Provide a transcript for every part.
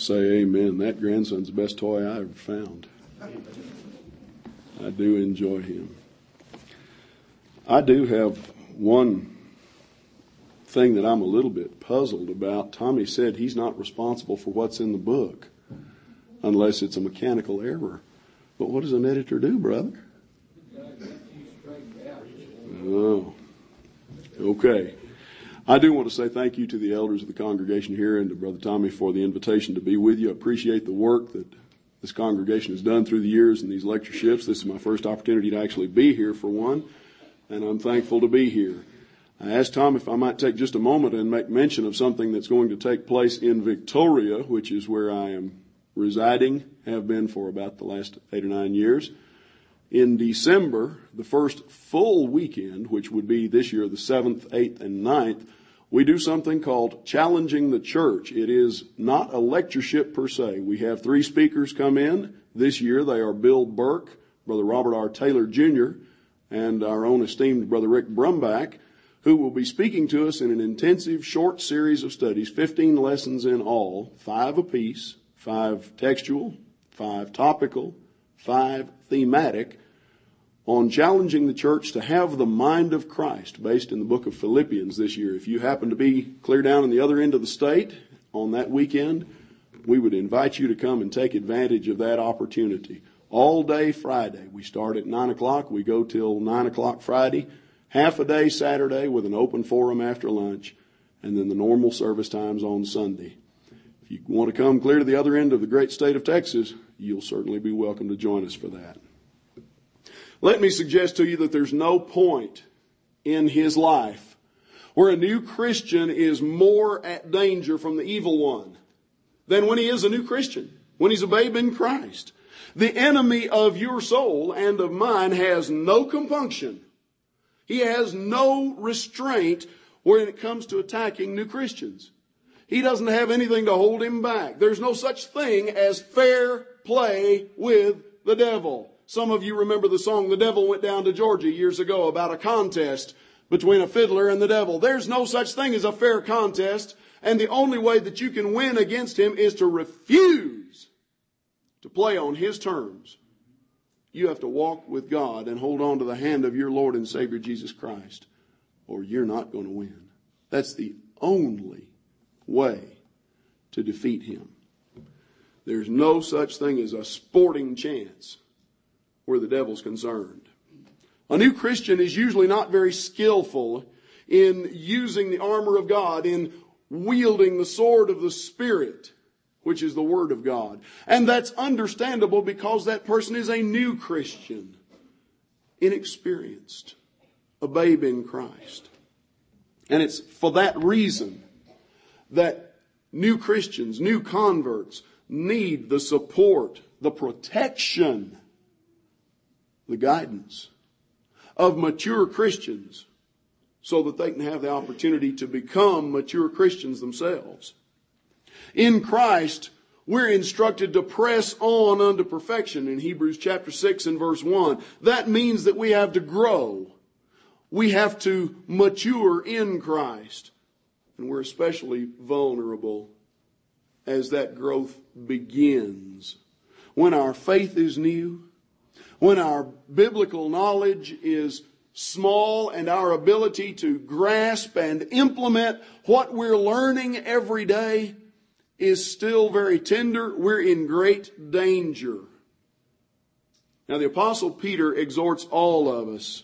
say amen. That grandson's the best toy I ever found. I do enjoy him. I do have one thing that I'm a little bit puzzled about. Tommy said he's not responsible for what's in the book unless it's a mechanical error. But what does an editor do, brother? Oh, okay. I do want to say thank you to the elders of the congregation here and to Brother Tommy for the invitation to be with you. I appreciate the work that this congregation has done through the years in these lectureships. This is my first opportunity to actually be here for one, and I'm thankful to be here. I asked Tom if I might take just a moment and make mention of something that's going to take place in Victoria, which is where I am residing, have been for about the last 8 or 9 years. In December, the first full weekend, which would be this year the 7th, 8th, and 9th, we do something called Challenging the Church. It is not a lectureship per se. We have 3 speakers come in. This year they are Bill Burke, Brother Robert R. Taylor Jr., and our own esteemed Brother Rick Brumback, who will be speaking to us in an intensive short series of studies, 15 lessons in all, 5 apiece, 5 textual, 5 topical, 5 thematic, on challenging the church to have the mind of Christ, based in the book of Philippians this year. If you happen to be clear down on the other end of the state on that weekend, we would invite you to come and take advantage of that opportunity. All day Friday. We start at 9 o'clock. We go till 9 o'clock Friday. Half a day Saturday with an open forum after lunch. And then the normal service times on Sunday. If you want to come clear to the other end of the great state of Texas, you'll certainly be welcome to join us for that. Let me suggest to you that there's no point in his life where a new Christian is more at danger from the evil one than when he is a new Christian, when he's a babe in Christ. The enemy of your soul and of mine has no compunction. He has no restraint when it comes to attacking new Christians. He doesn't have anything to hold him back. There's no such thing as fair play with the devil. Some of you remember the song, "The Devil Went Down to Georgia" years ago, about a contest between a fiddler and the devil. There's no such thing as a fair contest, and the only way that you can win against him is to refuse to play on his terms. You have to walk with God and hold on to the hand of your Lord and Savior Jesus Christ, or you're not going to win. That's the only way to defeat him. There's no such thing as a sporting chance where the devil's concerned. A new Christian is usually not very skillful in using the armor of God, in wielding the sword of the Spirit, which is the Word of God. And that's understandable because that person is a new Christian, inexperienced, a babe in Christ. And it's for that reason that new Christians, new converts, need the support, the protection, the guidance of mature Christians so that they can have the opportunity to become mature Christians themselves. In Christ, we're instructed to press on unto perfection in Hebrews chapter 6 and verse 1. That means that we have to grow. We have to mature in Christ. And we're especially vulnerable as that growth begins. When our faith is new, when our biblical knowledge is small and our ability to grasp and implement what we're learning every day is still very tender, we're in great danger. Now the Apostle Peter exhorts all of us,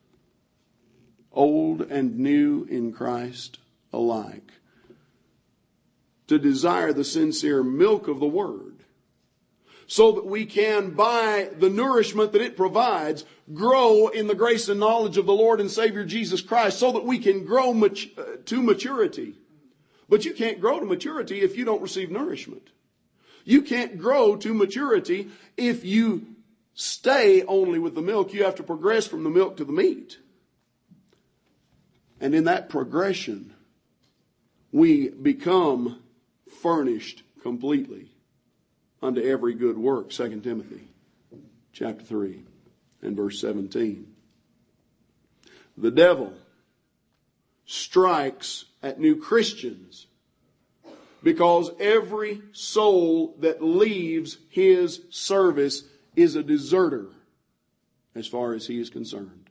old and new in Christ alike, to desire the sincere milk of the Word, so that we can, by the nourishment that it provides, grow in the grace and knowledge of the Lord and Savior Jesus Christ, so that we can grow to maturity. But you can't grow to maturity if you don't receive nourishment. You can't grow to maturity if you stay only with the milk. You have to progress from the milk to the meat. And in that progression, we become furnished completely unto every good work. 2 Timothy chapter 3 and verse 17. The devil strikes at new Christians because every soul that leaves His service is a deserter as far as He is concerned.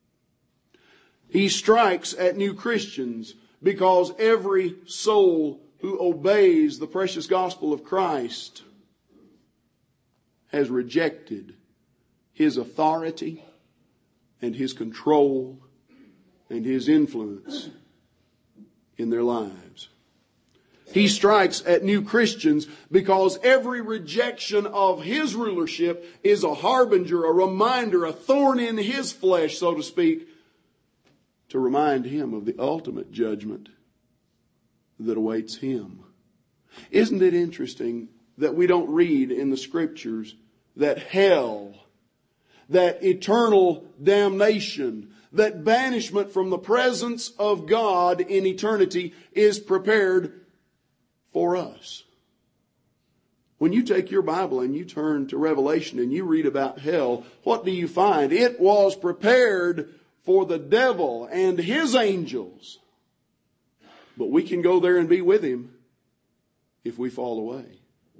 He strikes at new Christians because every soul who obeys the precious gospel of Christ has rejected His authority and His control and His influence in their lives. He strikes at new Christians because every rejection of His rulership is a harbinger, a reminder, a thorn in His flesh, so to speak, to remind Him of the ultimate judgment that awaits Him. Isn't it interesting that we don't read in the Scriptures that hell, that eternal damnation, that banishment from the presence of God in eternity is prepared for us? When you take your Bible and you turn to Revelation and you read about hell, what do you find? It was prepared for the devil and his angels. But we can go there and be with him if we fall away.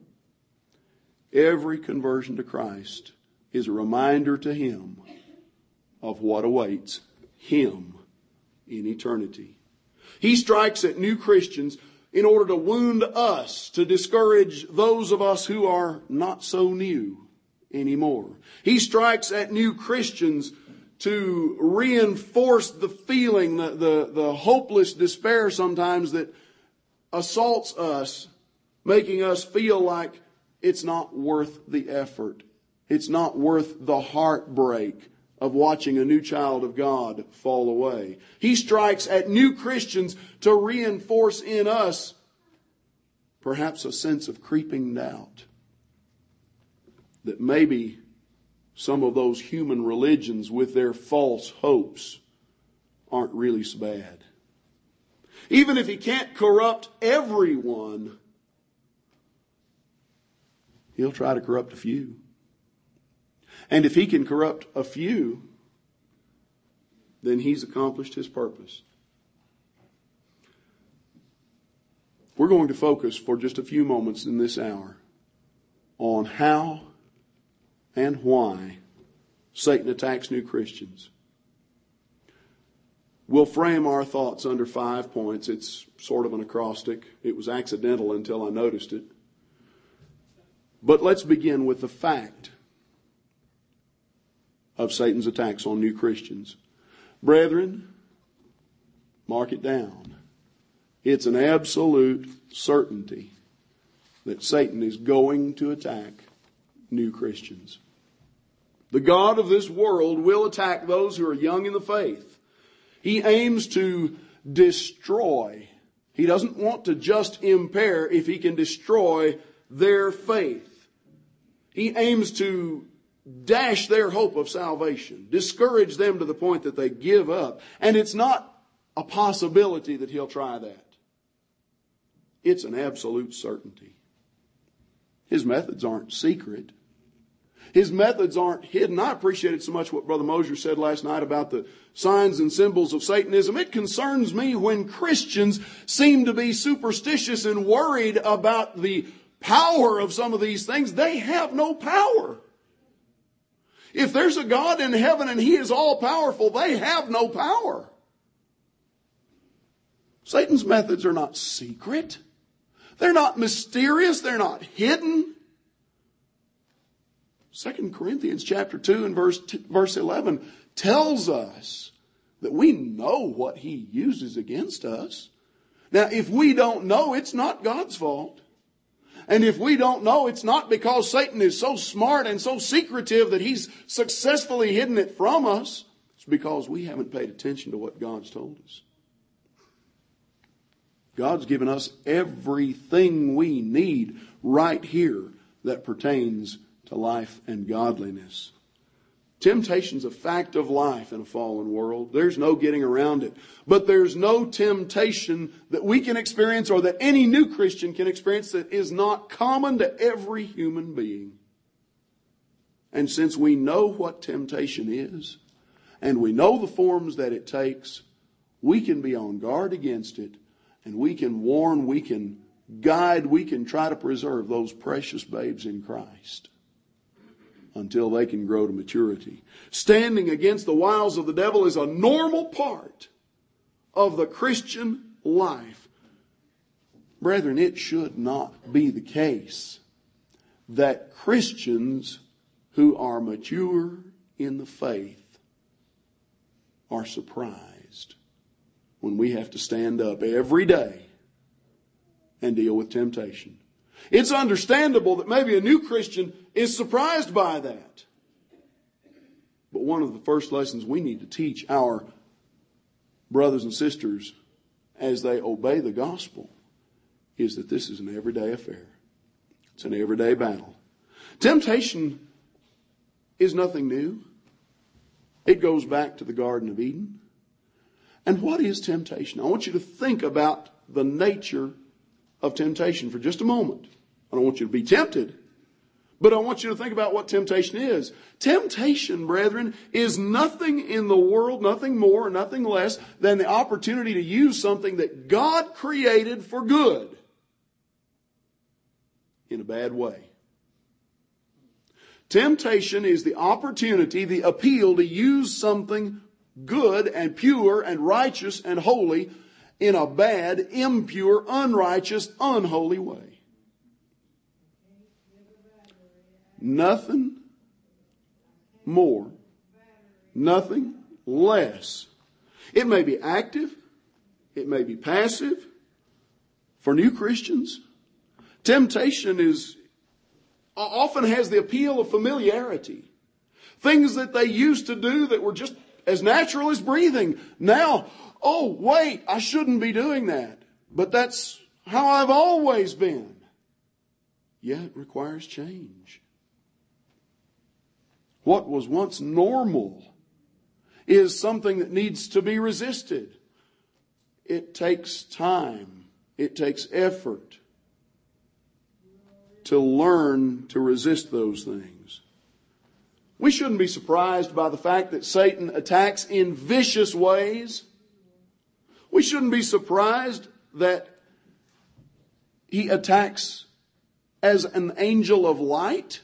Every conversion to Christ is a reminder to him of what awaits him in eternity. He strikes at new Christians in order to wound us, to discourage those of us who are not so new anymore. He strikes at new Christians to reinforce the feeling, the hopeless despair sometimes that assaults us, making us feel like it's not worth the effort. It's not worth the heartbreak of watching a new child of God fall away. He strikes at new Christians to reinforce in us perhaps a sense of creeping doubt that maybe some of those human religions with their false hopes aren't really so bad. Even if he can't corrupt everyone, he'll try to corrupt a few. And if he can corrupt a few, then he's accomplished his purpose. We're going to focus for just a few moments in this hour on how and why Satan attacks new Christians. We'll frame our thoughts under 5 points. It's sort of an acrostic. It was accidental until I noticed it. But let's begin with the fact of Satan's attacks on new Christians. Brethren, mark it down. It's an absolute certainty that Satan is going to attack new Christians. The God of this world will attack those who are young in the faith. He aims to destroy. He doesn't want to just impair if he can destroy their faith. He aims to dash their hope of salvation, discourage them to the point that they give up. And it's not a possibility that he'll try that. It's an absolute certainty. His methods aren't secret. His methods aren't hidden. I appreciated so much what Brother Mosier said last night about the signs and symbols of Satanism. It concerns me when Christians seem to be superstitious and worried about the power of some of these things. They have no power. If there's a God in heaven and He is all powerful, they have no power. Satan's methods are not secret. They're not mysterious. They're not hidden. 2 Corinthians chapter 2 and verse 11 tells us that we know what he uses against us. Now, if we don't know, it's not God's fault. And if we don't know, it's not because Satan is so smart and so secretive that he's successfully hidden it from us. It's because we haven't paid attention to what God's told us. God's given us everything we need right here that pertains to life and godliness. Temptation's a fact of life in a fallen world. There's no getting around it. But there's no temptation that we can experience or that any new Christian can experience that is not common to every human being. And since we know what temptation is, and we know the forms that it takes, we can be on guard against it, and we can warn, we can guide, we can try to preserve those precious babes in Christ until they can grow to maturity. Standing against the wiles of the devil is a normal part of the Christian life. Brethren, it should not be the case that Christians who are mature in the faith are surprised when we have to stand up every day and deal with temptation. It's understandable that maybe a new Christian is surprised by that. But one of the first lessons we need to teach our brothers and sisters as they obey the gospel is that this is an everyday affair. It's an everyday battle. Temptation is nothing new. It goes back to the Garden of Eden. And what is temptation? I want you to think about the nature of temptation for just a moment. I don't want you to be tempted, but I want you to think about what temptation is. Temptation, brethren, is nothing in the world, nothing more, nothing less than the opportunity to use something that God created for good in a bad way. Temptation is the opportunity, the appeal to use something good and pure and righteous and holy in a bad, impure, unrighteous, unholy way. Nothing more, nothing less. It may be active, it may be passive. For new Christians, temptation often has the appeal of familiarity. Things that they used to do that were just as natural as breathing. Now, oh, wait, I shouldn't be doing that. But that's how I've always been. Yet it requires change. What was once normal is something that needs to be resisted. It takes time. It takes effort to learn to resist those things. We shouldn't be surprised by the fact that Satan attacks in vicious ways. We shouldn't be surprised that he attacks as an angel of light.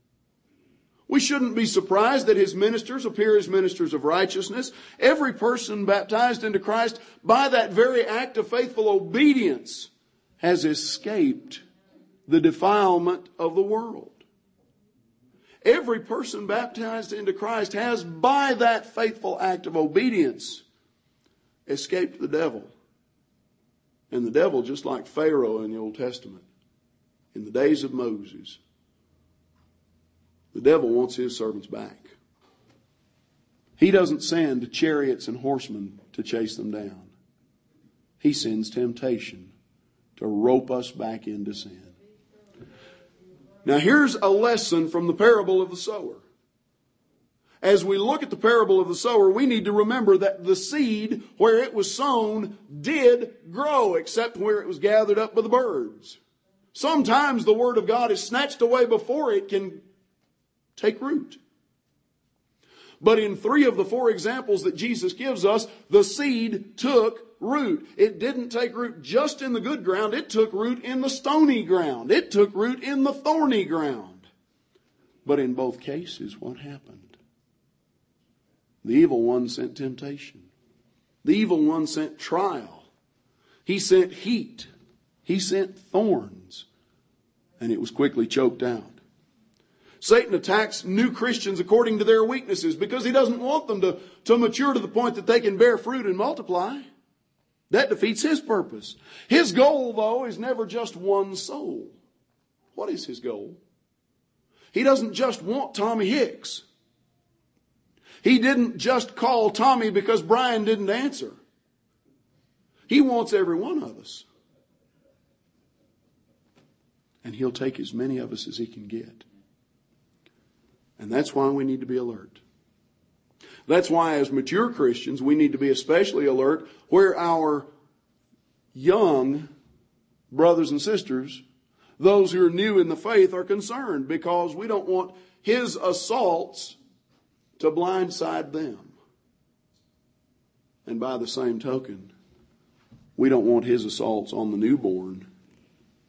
We shouldn't be surprised that his ministers appear as ministers of righteousness. Every person baptized into Christ by that very act of faithful obedience has escaped the defilement of the world. Every person baptized into Christ has, by that faithful act of obedience, escaped the devil. And the devil, just like Pharaoh in the Old Testament, in the days of Moses, the devil wants his servants back. He doesn't send chariots and horsemen to chase them down. He sends temptation to rope us back into sin. Now here's a lesson from the parable of the sower. As we look at the parable of the sower, we need to remember that the seed, where it was sown, did grow, except where it was gathered up by the birds. Sometimes the word of God is snatched away before it can take root. But in 3 of the 4 examples that Jesus gives us, the seed took root. It didn't take root just in the good ground. It took root in the stony ground. It took root in the thorny ground. But in both cases, what happened? The evil one sent temptation. The evil one sent trial. He sent heat. He sent thorns. And it was quickly choked out. Satan attacks new Christians according to their weaknesses because he doesn't want them to mature to the point that they can bear fruit and multiply. That defeats his purpose. His goal, though, is never just one soul. What is his goal? He doesn't just want Tommy Hicks. He didn't just call Tommy because Brian didn't answer. He wants every one of us. And he'll take as many of us as he can get. And that's why we need to be alert. That's why as mature Christians, we need to be especially alert where our young brothers and sisters, those who are new in the faith, are concerned, because we don't want his assaults to blindside them. And by the same token, we don't want his assaults on the newborn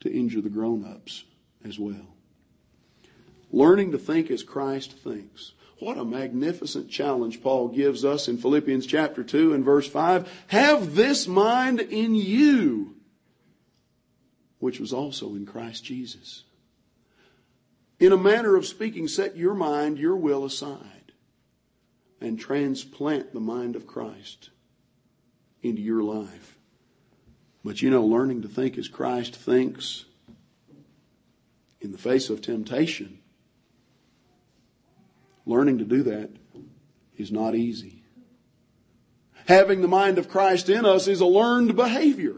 to injure the grown-ups as well. Learning to think as Christ thinks. What a magnificent challenge Paul gives us in Philippians chapter 2 and verse 5. Have this mind in you, which was also in Christ Jesus. In a manner of speaking, set your mind, your will aside, and transplant the mind of Christ into your life. But learning to think as Christ thinks in the face of temptation, learning to do that is not easy. Having the mind of Christ in us is a learned behavior.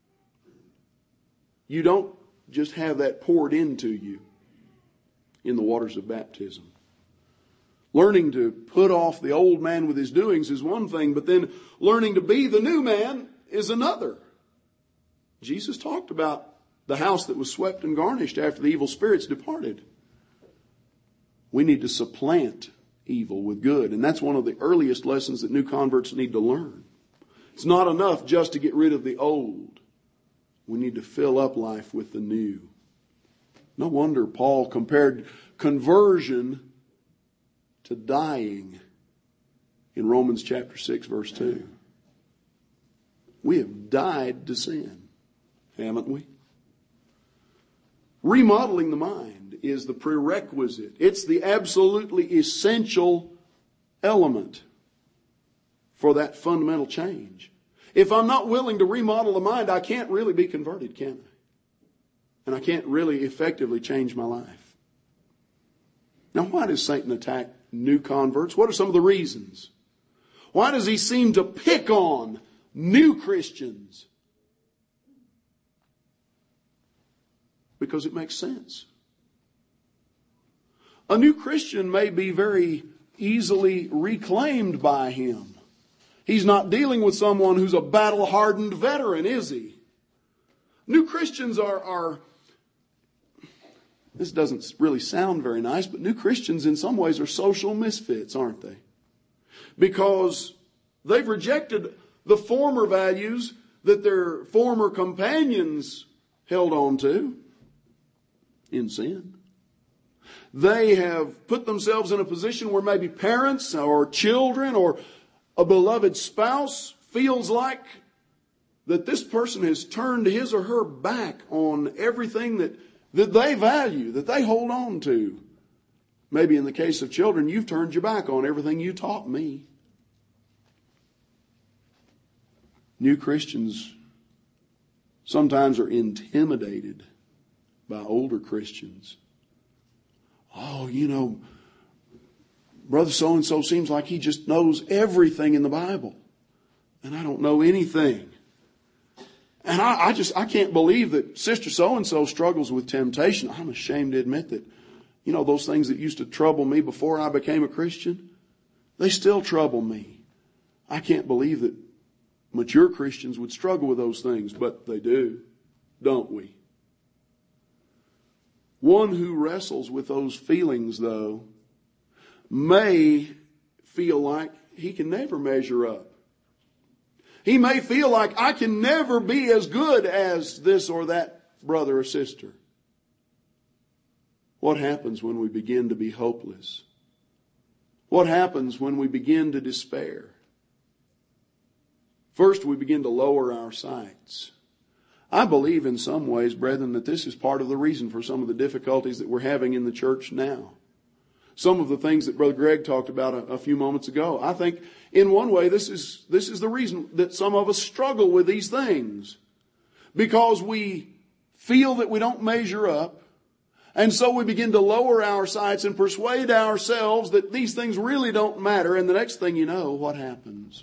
You don't just have that poured into you in the waters of baptism. Learning to put off the old man with his doings is one thing, but then learning to be the new man is another. Jesus talked about the house that was swept and garnished after the evil spirits departed. We need to supplant evil with good, and that's one of the earliest lessons that new converts need to learn. It's not enough just to get rid of the old. We need to fill up life with the new. No wonder Paul compared conversion to dying in Romans chapter 6, verse 2. We have died to sin, haven't we? Remodeling the mind is the prerequisite. It's the absolutely essential element for that fundamental change. If I'm not willing to remodel the mind, I can't really be converted, can I? And I can't really effectively change my life. Now, why does Satan attack new converts? What are some of the reasons? Why does he seem to pick on new Christians? Because it makes sense. A new Christian may be very easily reclaimed by him. He's not dealing with someone who's a battle-hardened veteran, is he? New Christians are this doesn't really sound very nice, but new Christians in some ways are social misfits, aren't they? Because they've rejected the former values that their former companions held on to in sin. They have put themselves in a position where maybe parents or children or a beloved spouse feels like that this person has turned his or her back on everything that they value, that they hold on to. Maybe in the case of children, you've turned your back on everything you taught me. New Christians sometimes are intimidated by older Christians. Oh, Brother so-and-so seems like he just knows everything in the Bible. And I don't know anything. And I can't believe that Sister so-and-so struggles with temptation. I'm ashamed to admit that, those things that used to trouble me before I became a Christian, they still trouble me. I can't believe that mature Christians would struggle with those things, but they do, don't we? One who wrestles with those feelings, though, may feel like he can never measure up. He may feel like I can never be as good as this or that brother or sister. What happens when we begin to be hopeless? What happens when we begin to despair? First, we begin to lower our sights. I believe in some ways, brethren, that this is part of the reason for some of the difficulties that we're having in the church now. Some of the things that Brother Greg talked about a few moments ago. I think in one way this is the reason that some of us struggle with these things. Because we feel that we don't measure up. And so we begin to lower our sights and persuade ourselves that these things really don't matter. And the next thing you know, what happens?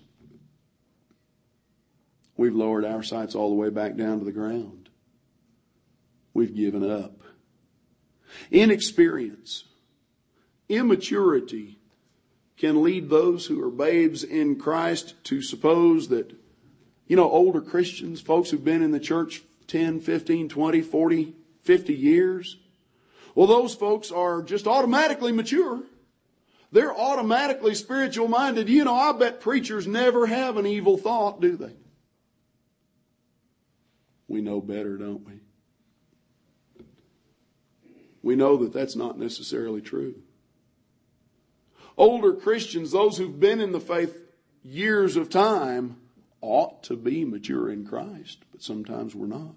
We've lowered our sights all the way back down to the ground. We've given up. Inexperience, immaturity can lead those who are babes in Christ to suppose that, older Christians, folks who've been in the church 10, 15, 20, 40, 50 years, well, those folks are just automatically mature. They're automatically spiritual minded. I bet preachers never have an evil thought, do they? We know better, don't we? we know that that's not necessarily true. Older Christians, those who've been in the faith years of time, ought to be mature in Christ, but sometimes we're not.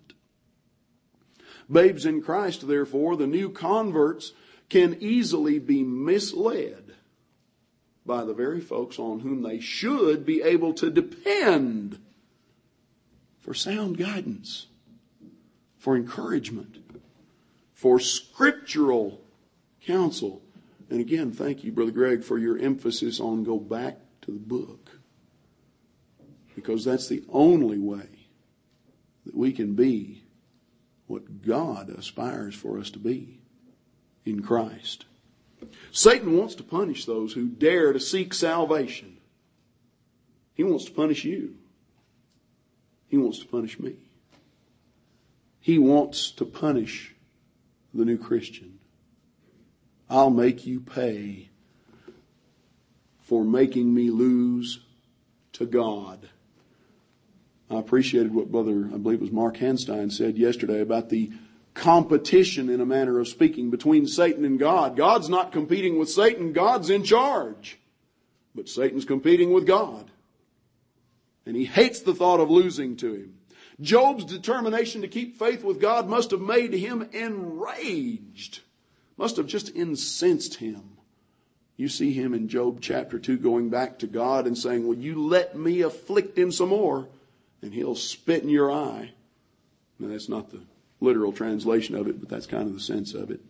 Babes in Christ, therefore, the new converts, can easily be misled by the very folks on whom they should be able to depend for sound guidance, for encouragement, for scriptural counsel. And again, thank you, Brother Greg, for your emphasis on go back to the book. Because that's the only way that we can be what God aspires for us to be in Christ. Satan wants to punish those who dare to seek salvation. He wants to punish you. He wants to punish me. He wants to punish the new Christian. I'll make you pay for making me lose to God. I appreciated what Brother, I believe it was Mark Hanstein, said yesterday about the competition, in a manner of speaking, between Satan and God. God's not competing with Satan. God's in charge. But Satan's competing with God. And he hates the thought of losing to him. Job's determination to keep faith with God must have made him enraged. Must have just incensed him. You see him in Job chapter 2 going back to God and saying, "Will you let me afflict him some more? And he'll spit in your eye." Now that's not the literal translation of it, but that's kind of the sense of it.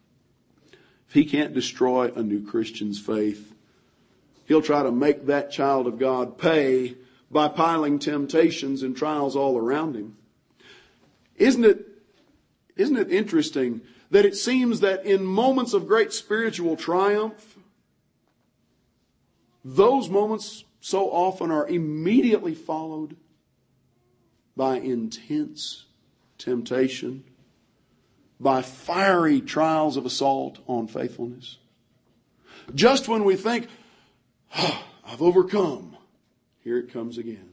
If he can't destroy a new Christian's faith, he'll try to make that child of God pay by piling temptations and trials all around him. Isn't it interesting that it seems that in moments of great spiritual triumph, those moments so often are immediately followed by intense temptation, by fiery trials of assault on faithfulness. Just when we think, I've overcome, here it comes again.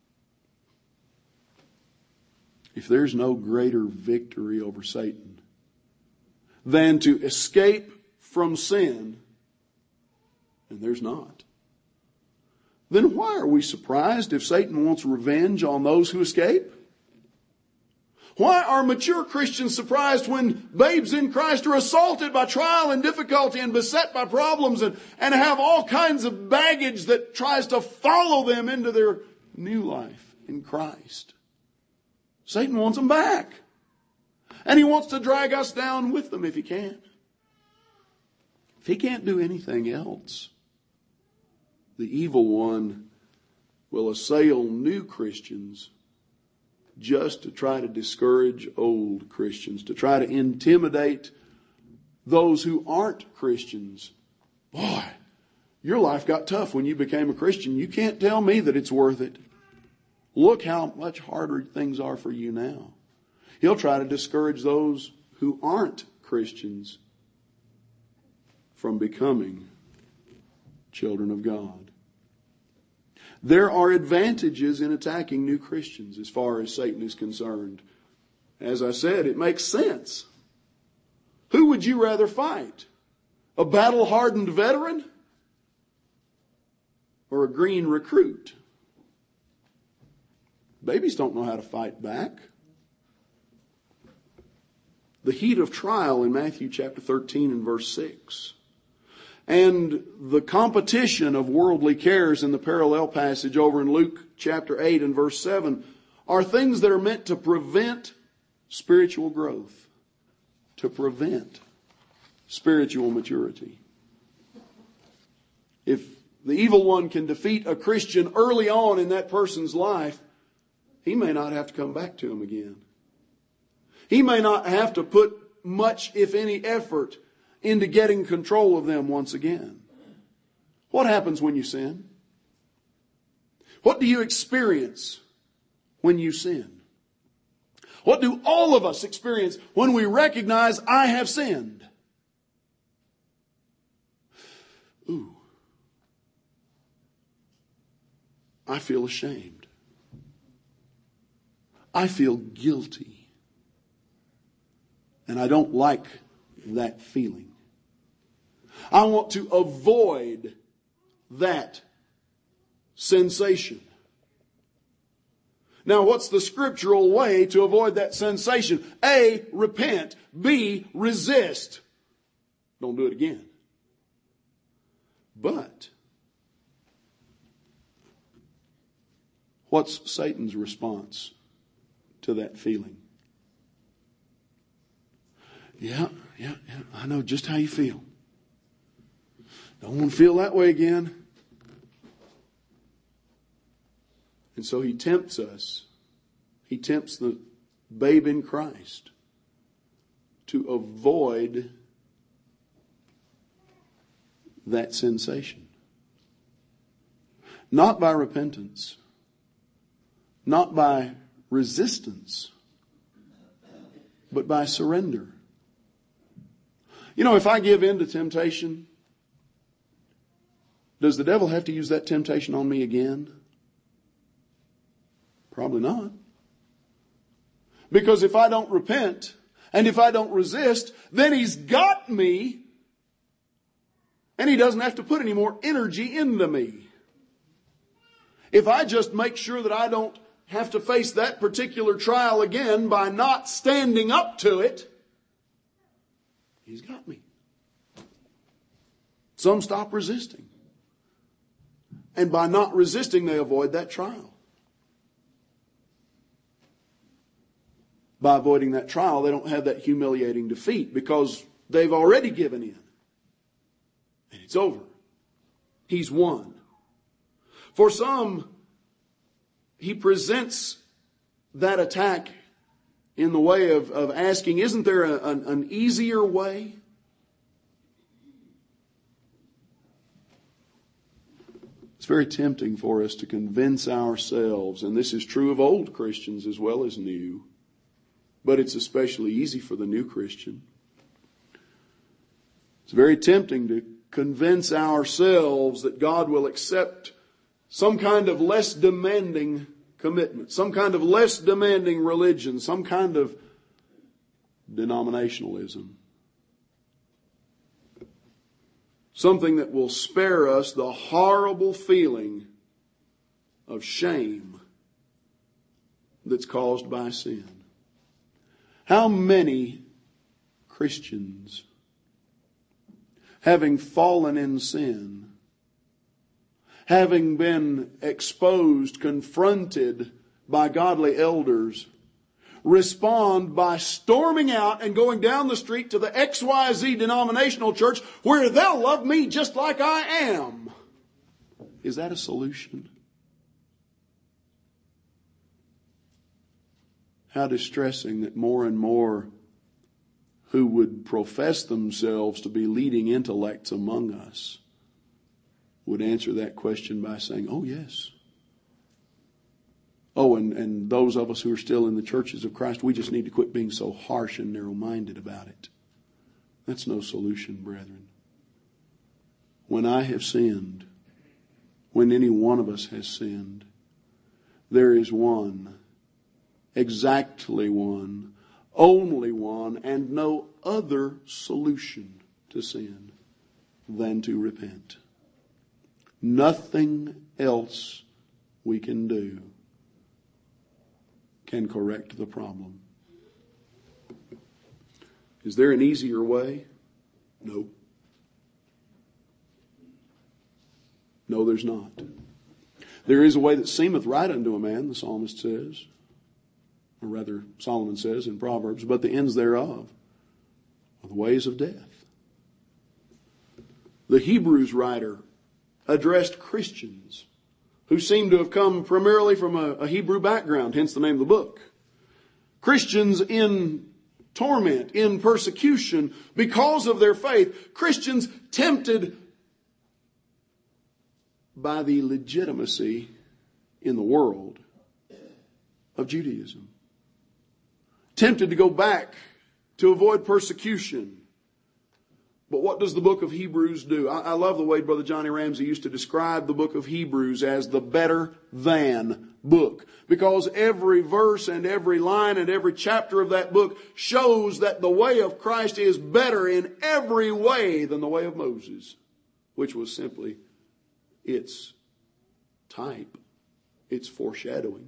If there's no greater victory over Satan than to escape from sin, and there's not, then why are we surprised if Satan wants revenge on those who escape? Why are mature Christians surprised when babes in Christ are assaulted by trial and difficulty and beset by problems and have all kinds of baggage that tries to follow them into their new life in Christ? Satan wants them back. And he wants to drag us down with them if he can. If he can't do anything else, the evil one will assail new Christians just to try to discourage old Christians, to try to intimidate those who aren't Christians. Boy, your life got tough when you became a Christian. You can't tell me that it's worth it. Look how much harder things are for you now. He'll try to discourage those who aren't Christians from becoming children of God. There are advantages in attacking new Christians as far as Satan is concerned. As I said, it makes sense. Who would you rather fight? A battle-hardened veteran or a green recruit? Babies don't know how to fight back. The heat of trial in Matthew chapter 13 and verse 6. And the competition of worldly cares in the parallel passage over in Luke chapter 8 and verse 7 are things that are meant to prevent spiritual growth, to prevent spiritual maturity. If the evil one can defeat a Christian early on in that person's life, he may not have to come back to him again. He may not have to put much, if any, effort into getting control of them once again. What happens when you sin? What do you experience when you sin? What do all of us experience when we recognize I have sinned? Ooh. I feel ashamed. I feel guilty. And I don't like that feeling. I want to avoid that sensation. Now, what's the scriptural way to avoid that sensation? A, repent. B, resist. Don't do it again. But what's Satan's response to that feeling? Yeah, I know just how you feel. Don't want to feel that way again. And so he tempts us. He tempts the babe in Christ to avoid that sensation. Not by repentance, not by resistance, but by surrender. You know, if I give in to temptation, does the devil have to use that temptation on me again? Probably not. Because if I don't repent and if I don't resist, then he's got me and he doesn't have to put any more energy into me. If I just make sure that I don't have to face that particular trial again by not standing up to it, he's got me. Some stop resisting. And by not resisting, they avoid that trial. By avoiding that trial, they don't have that humiliating defeat because they've already given in. And it's over. He's won. For some, he presents that attack in the way of asking, isn't there an easier way? It's very tempting for us to convince ourselves, and this is true of old Christians as well as new, but it's especially easy for the new Christian. It's very tempting to convince ourselves that God will accept some kind of less demanding commitment, some kind of less demanding religion, some kind of denominationalism. Something that will spare us the horrible feeling of shame that's caused by sin. How many Christians, having fallen in sin, having been exposed, confronted by godly elders, respond by storming out and going down the street to the XYZ denominational church where they'll love me just like I am? Is that a solution? How distressing that more and more who would profess themselves to be leading intellects among us would answer that question by saying, oh yes. Oh, and those of us who are still in the churches of Christ, we just need to quit being so harsh and narrow-minded about it. That's no solution, brethren. When I have sinned, when any one of us has sinned, there is one, exactly one, only one, and no other solution to sin than to repent. Nothing else we can do can correct the problem. Is there an easier way? No. No, there's not. There is a way that seemeth right unto a man, the psalmist says, or rather Solomon says in Proverbs, but the ends thereof are the ways of death. The Hebrews writer addressed Christians who seem to have come primarily from a Hebrew background, hence the name of the book. Christians in torment, in persecution because of their faith. Christians tempted by the legitimacy in the world of Judaism. Tempted to go back to avoid persecution. But what does the book of Hebrews do? I love the way Brother Johnny Ramsey used to describe the book of Hebrews as the better than book. Because every verse and every line and every chapter of that book shows that the way of Christ is better in every way than the way of Moses, which was simply its type, its foreshadowing.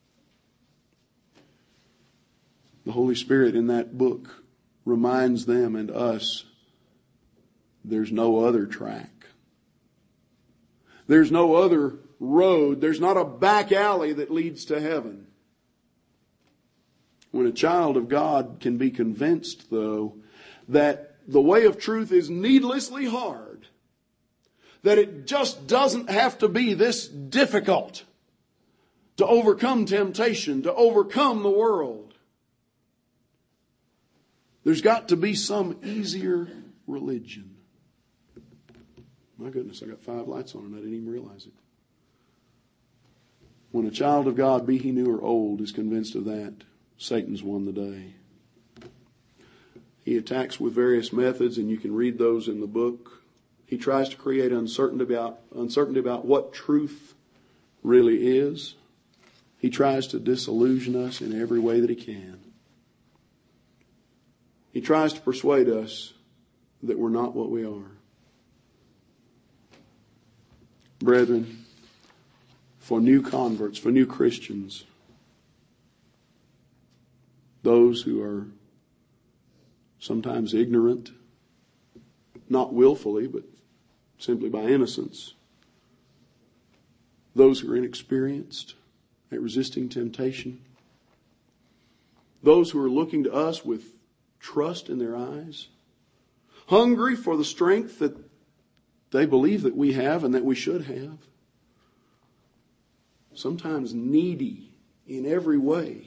The Holy Spirit in that book reminds them and us there's no other track. There's no other road. There's not a back alley that leads to heaven. When a child of God can be convinced, though, that the way of truth is needlessly hard, that it just doesn't have to be this difficult to overcome temptation, to overcome the world. There's got to be some easier religion. My goodness, I got 5 lights on and I didn't even realize it. When a child of God, be he new or old, is convinced of that, Satan's won the day. He attacks with various methods, and you can read those in the book. He tries to create uncertainty about what truth really is. He tries to disillusion us in every way that he can. He tries to persuade us that we're not what we are. Brethren, for new converts, for new Christians, those who are sometimes ignorant, not willfully, but simply by innocence, those who are inexperienced at resisting temptation, those who are looking to us with trust in their eyes, hungry for the strength that they believe that we have and that we should have, sometimes needy in every way.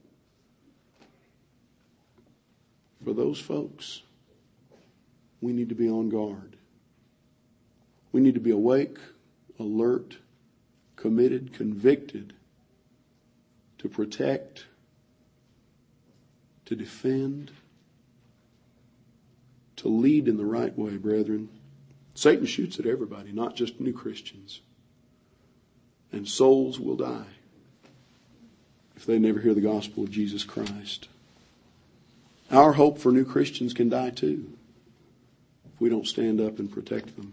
For those folks, we need to be on guard. We need to be awake, alert, committed, convicted to protect, to defend, to lead in the right way, brethren. Satan shoots at everybody, not just new Christians. And souls will die if they never hear the gospel of Jesus Christ. Our hope for new Christians can die too if we don't stand up and protect them.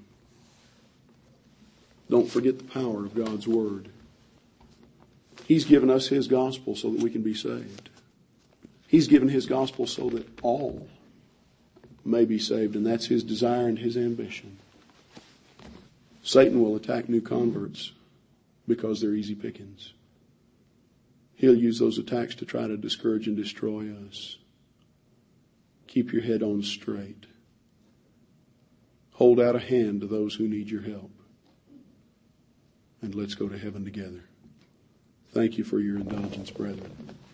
Don't forget the power of God's Word. He's given us His gospel so that we can be saved. He's given His gospel so that all may be saved, and that's His desire and His ambition. Satan will attack new converts because they're easy pickings. He'll use those attacks to try to discourage and destroy us. Keep your head on straight. Hold out a hand to those who need your help. And let's go to heaven together. Thank you for your indulgence, brethren.